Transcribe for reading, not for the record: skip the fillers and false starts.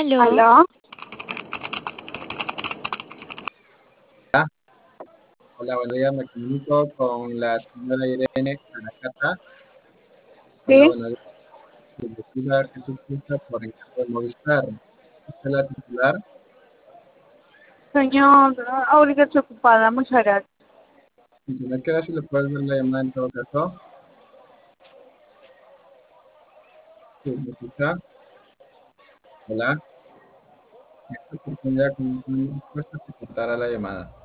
Aló, ¿Aló? Hola, buen día, me comunico con la señora Irene Aracata. Hola, Sí, buenos días, bienvenida Jesús Cristo por encargo de Movistar. Esta es la titular. señor, ahorita estoy ocupada, muchas gracias. Si se me queda, si le puedes dar la llamada en todo caso. Sí, ¿me escucha? Hola. En esta oportunidad, con una respuesta se cortará la llamada.